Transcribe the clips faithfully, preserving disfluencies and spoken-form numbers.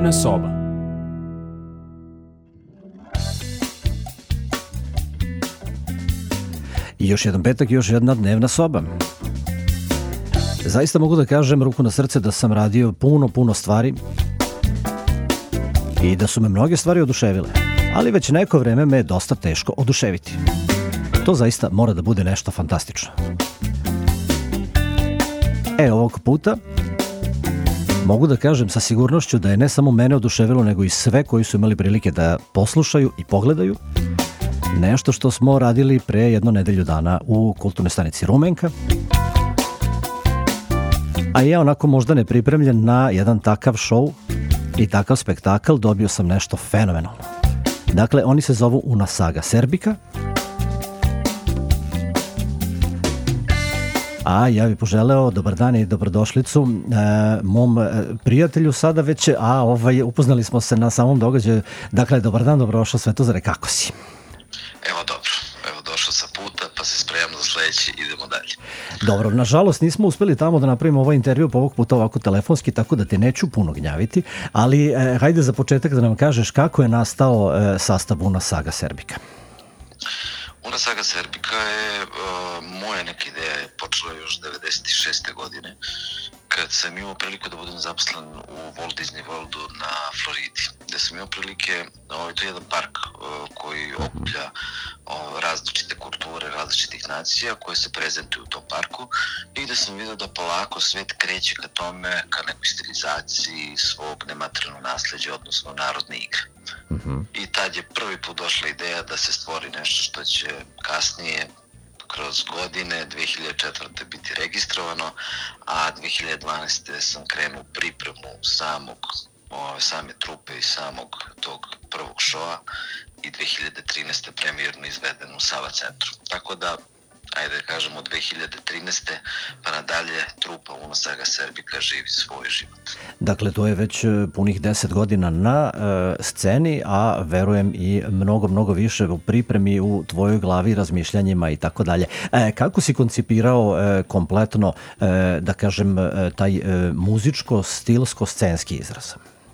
Dnevna soba. I još jedan petak i još jedna dnevna soba. Zaista mogu da kažem ruku na srce da sam radio puno, puno stvari i da su me mnoge stvari oduševile, ali već neko vreme me je dosta teško oduševiti. To zaista mora da bude nešto fantastično. E, ovog puta mogu da kažem sa sigurnošću da je ne samo mene oduševilo, nego i sve koji su imali prilike da poslušaju i pogledaju nešto što smo radili pre jedno nedelju dana u kulturnoj stanici Rumenka. A ja onako možda nepripremljen na jedan takav show i takav spektakl dobio sam nešto fenomenalno. Dakle, oni se zovu Una Saga Serbika. A ja bih poželeo dobar dan i dobrodošlicu e, mom e, prijatelju sada već, a ovaj, upoznali smo se na samom događaju. Dakle, dobar dan, dobrodošao Svetozare, kako si? Evo dobro, evo došao sa puta pa se spremam za sledeći, idemo dalje. Dobro, nažalost nismo uspeli tamo da napravimo ovaj intervju po ovog puta ovako telefonski, tako da te neću puno gnjaviti, ali e, hajde za početak da nam kažeš kako je nastao e, sastav Una Saga Serbika. Una Saga Serbika je, uh, moja neka ideja je počela još devedeset šeste godine, kad sam imao priliku da budem zaposlen u Walt Disney Worldu na Floridi, gde sam imao prilike, ovaj, to je jedan park uh, koji okuplja uh, različite kulture, različitih nacija koje se prezentuju u tom parku i gde sam vidio da polako svet kreće ka tome, ka nekoj stilizaciji svog nematerijalnog nasleđa, odnosno narodne igre. Mm-hmm. I tad je prvi put došla ideja da se stvori nešto što će kasnije kroz godine dve hiljade četvrte biti registrovano, a dve hiljade dvanaeste sam krenuo u pripremu samog, o, same trupe i samog tog prvog šoa i dve hiljade trinaeste premijerno izveden u Sava centru. Tako da, ajde da kažemo, od dve hiljade trinaeste pa nadalje trupa Una Saga Serbika živi svoj život. Dakle, to je već punih deset godina na e, sceni, a verujem i mnogo, mnogo više u pripremi u tvojoj glavi, razmišljanjima i tako dalje. E, kako si koncipirao e, kompletno, e, da kažem, e, taj e, muzičko-stilsko-scenski izraz?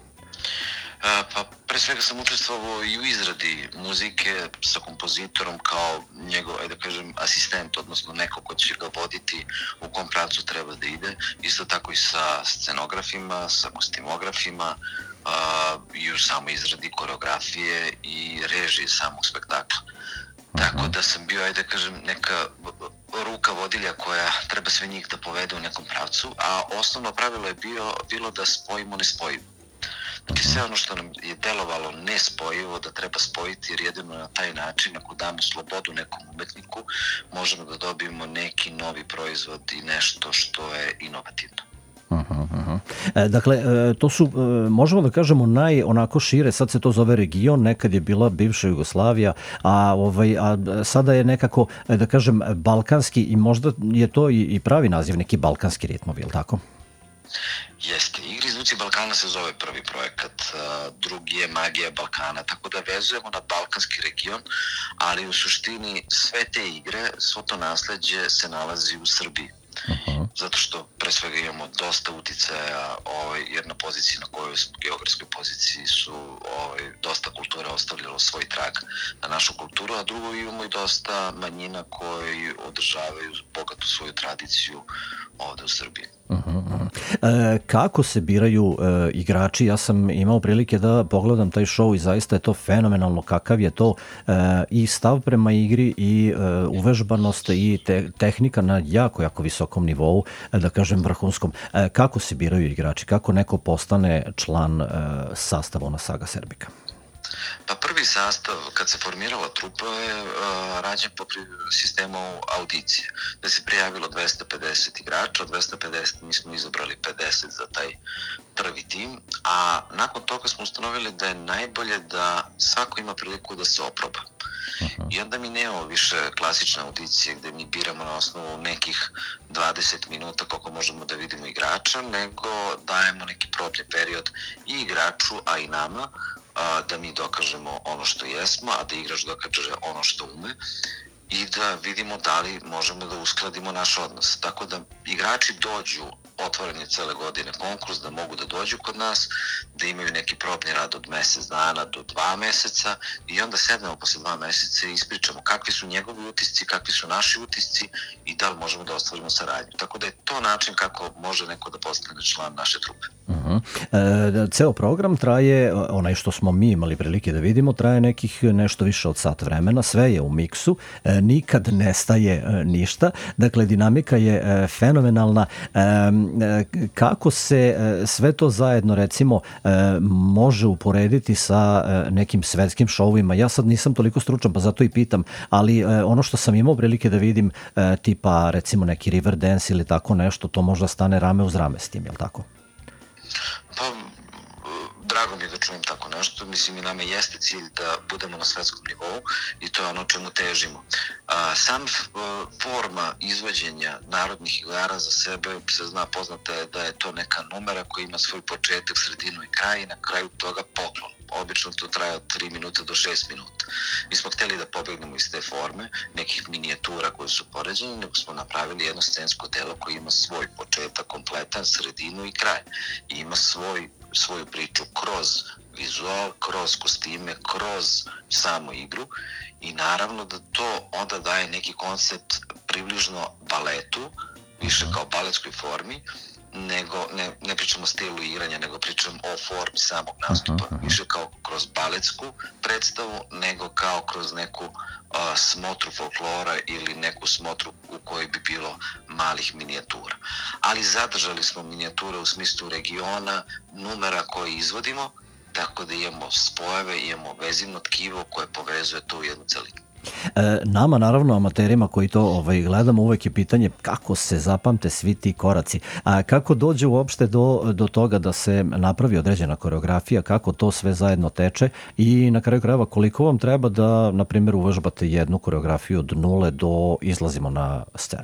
E, pa pre svega sam učestvovao i u izradi muzike sa kompozitorom kao njegov, ajde da kažem, asistent, odnosno neko ko će ga voditi u kom pravcu treba da ide. Isto tako i sa scenografima, sa kostimografima, uh, i u samoj izradi koreografije i režiji samog spektakla. Uh-huh. Tako da sam bio, ajde da kažem, neka ruka vodilja koja treba sve njih da povede u nekom pravcu, a osnovno pravilo je bio, bilo da spojimo nespojivo. Znači sve ono što nam je delovalo nespojivo da treba spojiti, jer jedino na taj način, ako damo slobodu nekom umetniku, možemo da dobijemo neki novi proizvod i nešto što je inovativno. Aha, aha. E, dakle, e, to su, e, možemo da kažemo, naj onako šire, sad se to zove region, nekad je bila bivša Jugoslavija, a, ovaj, a sada je nekako, da kažem, balkanski i možda je to i, i pravi naziv, neki balkanski ritmovi, je li tako? Jeste. Igri zvuci Balkana se zove prvi projekat, drugi je Magija Balkana, tako da vezujemo na balkanski region, ali u suštini sve te igre, svo to nasleđe se nalazi u Srbiji. Uh-huh. Zato što pre svega imamo dosta uticaja, ovaj, jer na poziciji na kojoj smo, geografskoj poziciji su ovaj, dosta kultura ostavljalo svoj trag na našu kulturu, a drugo imamo i dosta manjina koji održavaju bogatu svoju tradiciju ovde u Srbiji. Uh-huh. E, kako se biraju e, igrači? Ja sam imao prilike da pogledam taj show i zaista je to fenomenalno kakav je to e, i stav prema igri i e, uvežbanost i te, tehnika na jako, jako visokom nivou, e, da kažem vrhunskom. E, kako se biraju igrači? Kako neko postane član e, sastava Una Saga Serbika? Pa prvi sastav, kad se formirala trupa, je uh, rađen po sistemu audicije, da se prijavilo dvesta pedeset igrača, od dvesta pedeset mi smo izabrali pedeset za taj prvi tim, a nakon toga smo ustanovili da je najbolje da svako ima priliku da se oproba. Aha. I onda mi nemamo više klasične audicije gde mi biramo na osnovu nekih dvadeset minuta koliko možemo da vidimo igrača, nego dajemo neki probni period i igraču, a i nama, da mi dokažemo ono što jesmo, a da igrač dokaže ono što ume i da vidimo da li možemo da uskladimo naš odnos. Tako da igrači dođu otvoren je cele godine konkurs, da mogu da dođu kod nas, da imaju neki probni rad od mesec dana do dva meseca i onda sednemo posle dva meseca i ispričamo kakvi su njegovi utisci, kakvi su naši utisci i da li možemo da ostvarimo saradnju. Tako da je to način kako može neko da postane član naše trupe. Uh-huh. E, ceo program traje, onaj što smo mi imali prilike da vidimo, traje nekih nešto više od sat vremena, sve je u miksu, e, nikad nestaje e, ništa, dakle dinamika je e, fenomenalna. E, e, kako se e, sve to zajedno recimo e, može uporediti sa e, nekim svetskim šovima? Ja sad nisam toliko stručan pa zato i pitam, ali e, ono što sam imao prilike da vidim e, tipa recimo neki Riverdance ili tako nešto, to možda stane rame uz rame s tim, je li tako? Pa, drago mi je da čujem tako nešto. Mislim, i nama jeste cilj da budemo na svetskom nivou i to je ono čemu težimo. A, sam forma izvođenja narodnih igara za sebe se zna, poznata je da je to neka numera koja ima svoj početak, sredinu i kraj i na kraju toga poklon. Obično to traje od tri minuta do šest minuta. Mi smo hteli da pobegnemo iz te forme, nekih minijatura koje su poređene, nego smo napravili jedno scensko delo koje ima svoj početak kompletan, sredinu i kraj. I ima svoj, svoju priču kroz vizual, kroz kostime, kroz samu igru i naravno da to onda daje neki koncept približno baletu, više kao baletskoj formi, nego ne, ne pričam o stilu igranja, nego pričam o formi samog nastupa. Aha, aha. Više kao kroz baletsku predstavu, nego kao kroz neku uh, smotru folklora ili neku smotru u kojoj bi bilo malih minijatura. Ali zadržali smo minijature u smislu regiona, numera koje izvodimo, tako da imamo spojeve, imamo vezivno tkivo koje povezuje to u jednu celinu. E, nama, naravno, amaterima koji to ovaj, gledamo, uvek je pitanje kako se zapamte svi ti koraci. A kako dođe uopšte do, do toga da se napravi određena koreografija, kako to sve zajedno teče i na kraju krajeva koliko vam treba da, na primjer, uvežbate jednu koreografiju od nule do izlazimo na scenu?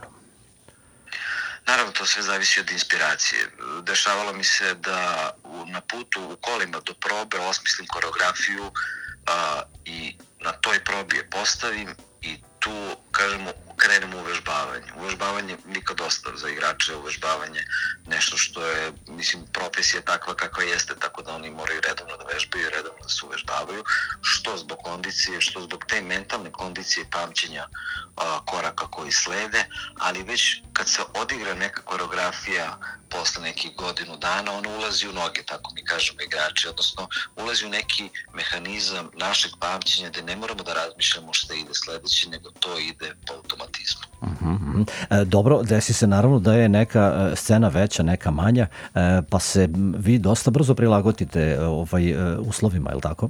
Naravno, to sve zavisi od inspiracije. Dešavalo mi se da na putu u kolima do probe osmislim koreografiju a, i na toj probi je postavim i tu, kažemo, krenemo u uvežbavanje. Uvežbavanje nikad dosta za igrače, uvežbavanje nešto što je, mislim, profesija takva kakva jeste, tako da oni moraju redovno da vežbaju i redovno da se uvežbavaju, što zbog kondicije, što zbog te mentalne kondicije i pamćenja a, koraka koji slede, ali već kad se odigra neka koreografija posle nekih godinu dana, ona ulazi u noge, tako mi kažemo igrači, odnosno ulazi u neki mehanizam našeg pamćenja gde ne moramo da razmišljamo šta ide sledeći, nego to ide po automatizmu. Uh-huh. E, dobro, desi se naravno da je neka scena veća, neka manja, e, pa se vi dosta brzo prilagodite ovaj, uslovima, je li tako?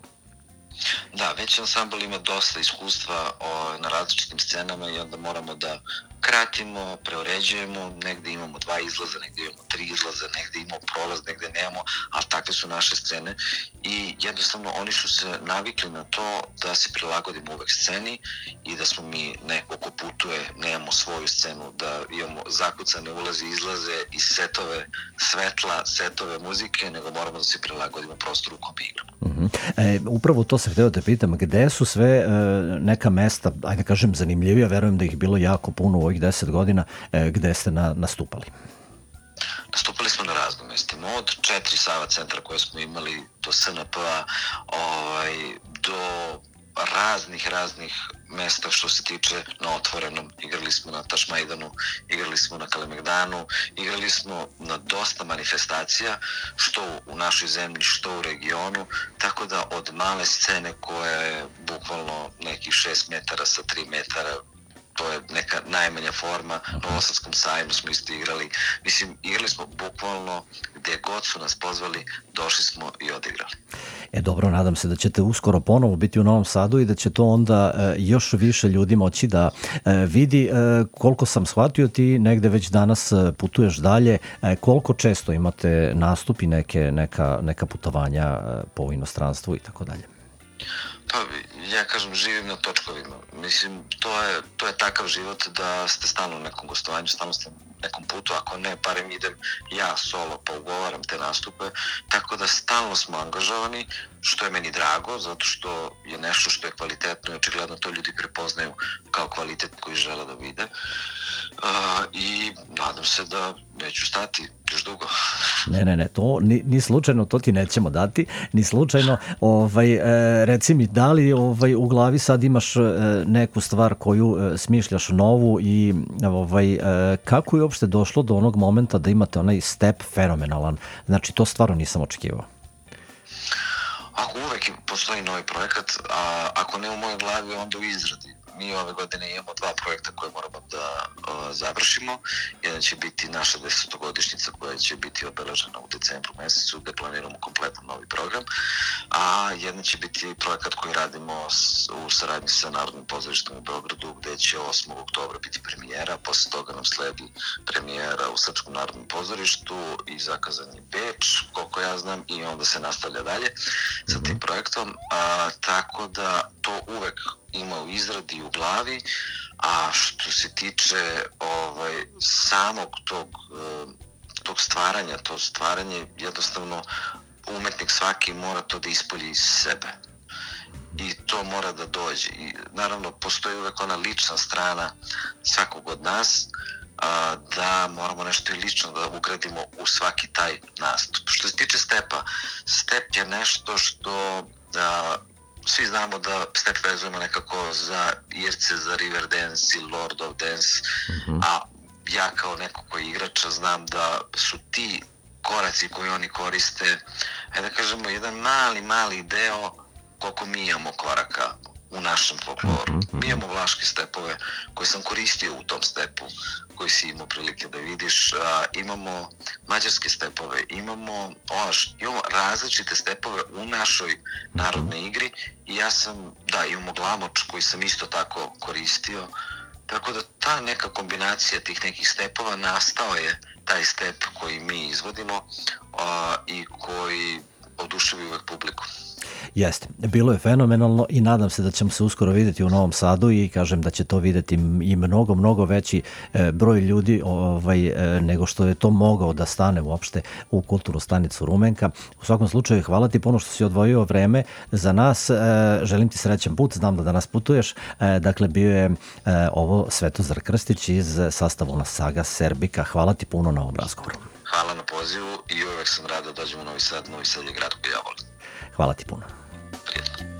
Da, već ansambl ima dosta iskustva o, na različitim scenama i onda moramo da kratimo, preuređujemo, negde imamo dva izlaza, negde imamo tri izlaza, negde imamo prolaz, negde nemamo, ali takve su naše scene i jednostavno oni su se navikli na to da se prilagodimo uvek sceni i da smo mi neko ko putuje, nemamo svoju scenu, da imamo zakucane ulaze i izlaze i setove svetla, setove muzike, nego moramo da se prilagodimo prostoru u kom igramo. Uh-huh. E, upravo to sam hteo da pitam, gde su sve e, neka mesta, ajde kažem zanimljivija, verujem da ih bilo jako puno u ovih deset godina, e, gde ste na, nastupali? Nastupali smo na raznim mestima, od četiri Sava centra koje smo imali do S N P-a, ovaj, do raznih, raznih mesta što se tiče na otvorenom. Igrali smo na Tašmajdanu, igrali smo na Kalemegdanu, igrali smo na dosta manifestacija, što u našoj zemlji, što u regionu, tako da od male scene koja je bukvalno nekih šest metara sa tri metara, to je neka najmanja forma, na Novosadskom sajmu smo isto igrali. Mislim, igrali smo bukvalno gdje god su nas pozvali, došli smo i odigrali. E dobro, nadam se da ćete uskoro ponovo biti u Novom Sadu i da će to onda e, još više ljudi moći da e, vidi. E, koliko sam shvatio, ti negde već danas putuješ dalje. E, koliko često imate nastupi, neke, neka, neka putovanja e, po inostranstvu i tako dalje? Pa, ja kažem, živim na točkovima. Mislim, to je, to je takav život da ste stalno u nekom gostovanju, stalno ste u nekom putu, ako ne, barem idem ja solo pa ugovaram te nastupe, tako da stalno smo angažovani, što je meni drago, zato što je nešto što je kvalitetno i očigledno to ljudi prepoznaju kao kvalitet koji žele da vide. Uh, I nadam se da neću stati. još dugo. Ne, ne, ne, to ni, ni slučajno, to ti nećemo dati, ni slučajno. Ovaj, e, reci mi, da li ovaj, u glavi sad imaš e, neku stvar koju e, smišljaš novu i ovaj, e, kako je uopšte došlo do onog momenta da imate onaj step fenomenalan? Znači, to stvarno nisam očekivao. Ako uvek postoji novi projekat, a ako ne u mojoj glavi, onda u izradi. Mi ove godine imamo dva projekta koje moramo da uh, završimo. Jedan će biti naša desetogodišnjica koja će biti obeležena u decembru mesecu, gde planiramo kompletan novi program. A jedan će biti projekat koji radimo s, u saradnji sa Narodnim pozorištem u Beogradu, gde će osmog oktobra biti premijera. Posle toga nam sledi premijera u Srpskom narodnom pozorištu i zakazan je Beč, koliko ja znam, i onda se nastavlja dalje sa tim projektom. A, tako da to uvek ima u izradi u glavi, a što se tiče ovaj, samog tog, tog stvaranja, to stvaranje jednostavno umetnik svaki mora to da ispolji iz sebe i to mora da dođe i naravno postoji uvek ona lična strana svakog od nas, a, da moramo nešto i lično da ugradimo u svaki taj nastup. Što se tiče stepa, step je nešto što da svi znamo da step vezujemo nekako za Irce, za Riverdance i Lord of Dance, mm-hmm. a ja kao neko koji igrača znam da su ti koraci koji oni koriste, ajde da kažemo, jedan mali, mali deo koliko mi imamo koraka u našem folkloru. Mm-hmm. Mi imamo vlaške stepove koje sam koristio u tom stepu, koji si imao prilike da vidiš. A, imamo mađarske stepove, imamo, oš, imamo različite stepove u našoj narodnoj igri i ja sam, da, imamo glamoč koji sam isto tako koristio. Tako da ta neka kombinacija tih nekih stepova nastao je taj step koji mi izvodimo a, i koji oduševi uvek publiku. Jeste, bilo je fenomenalno i nadam se da ćemo se uskoro vidjeti u Novom Sadu i kažem da će to vidjeti i mnogo, mnogo veći broj ljudi ovaj, nego što je to mogao da stane uopšte u kulturnu stanicu Rumenka. U svakom slučaju, hvala ti puno što si odvojio vreme za nas. Želim ti srećan put, znam da danas putuješ. Dakle, bio je ovo Svetozar Krstić iz sastavona Saga Serbika. Hvala ti puno na ovom razgovoru. Hvala na pozivu i uvek sam rado da dođem u Novi Sad. Novi Sad je grad koji ja volim. Hvala ti puno. Prijetno.